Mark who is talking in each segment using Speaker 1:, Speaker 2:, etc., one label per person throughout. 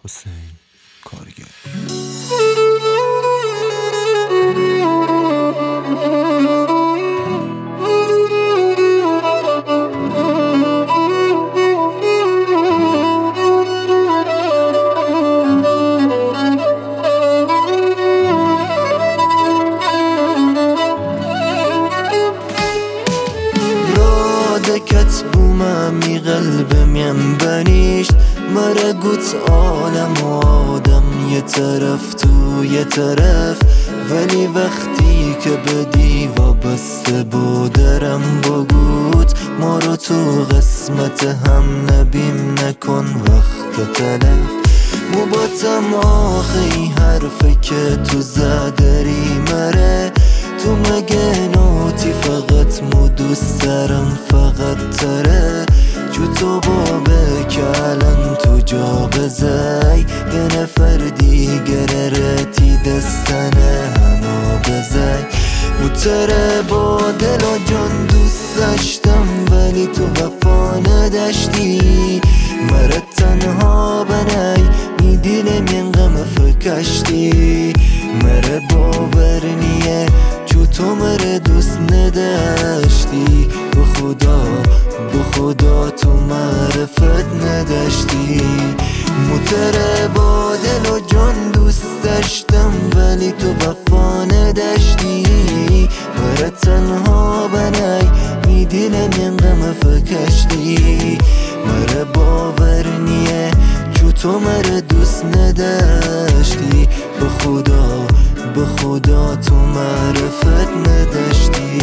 Speaker 1: حسین کارگر.
Speaker 2: دكت بومامي قلبم ينبنيشت مرا قلت عالم وآدم يترف تو يترف ولی وقتی که به دیوا بسته بودرم بگوت ما رو تو قسمت هم نبیم نکن وقت تلف مباتم آخی حرفه که تو زدری مره تو مگه نوتی فقط مو دوست دارم فقط تره جو تو بابه که الان تو جا بزای یه نفر دیگر رتی دستنه هنو بزای مو تره با دل و جان دوست داشتم ولی تو وفا نداشتی مرا تنها بنای می دیلم ین غم فکشتی مرا باور نیه چو تو مرا دوست نداشتی به خدا تو معرفت نداشتی متره با دل و جان دوست داشتم ولی تو وفا نداشتی مرا تنها بنای می دیلم ین غم فکشتی مرا باور نیه چو تو مرا دوست نداشتی به خدا تو معرفت نداشتی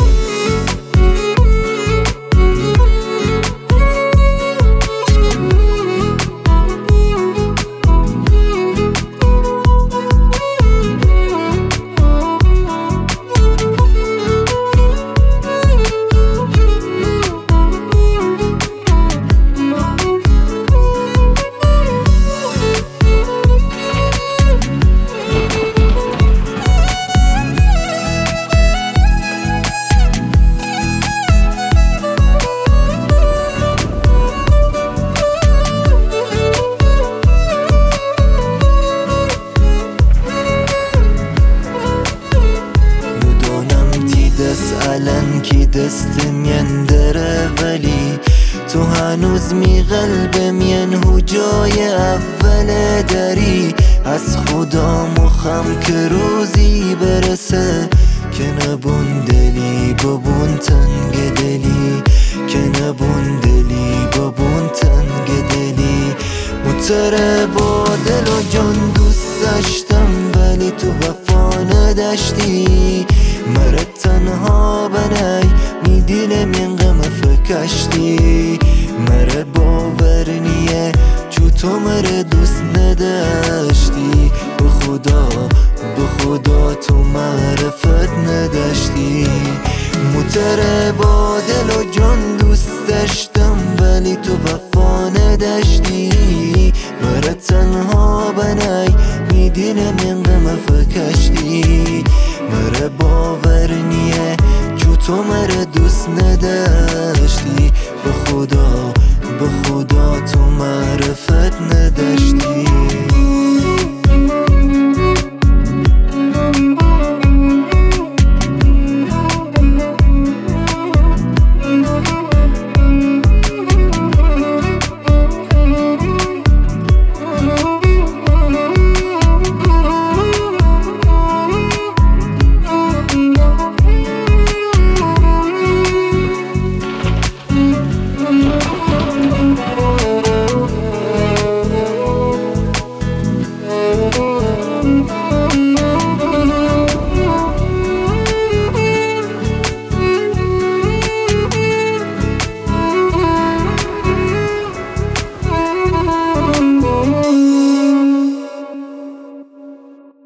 Speaker 2: الان کی دستم یندره ولی تو هنوز می قلبم ینهو جای اول داری از خدا مخم که روزی برسه که نبون دلی ببون تنگ دلی که نبون دلی ببون تنگ دلی متره با دل و جان دوست داشتم ولی تو وفا نداشتی مرا تنها بنای می دیلم ین غم فکشتی مرا باور نیه چو تو مرا دوست نداشتی به خدا تو معرفت نداشتی متره با دل و جان دوست داشتم ولی تو وفا نداشتی مرا تنها بنای می دیلم ین غم فکشتی مرا باور نیه چو تو مرا دوست نداشتی به خدا تو معرفت نداشتی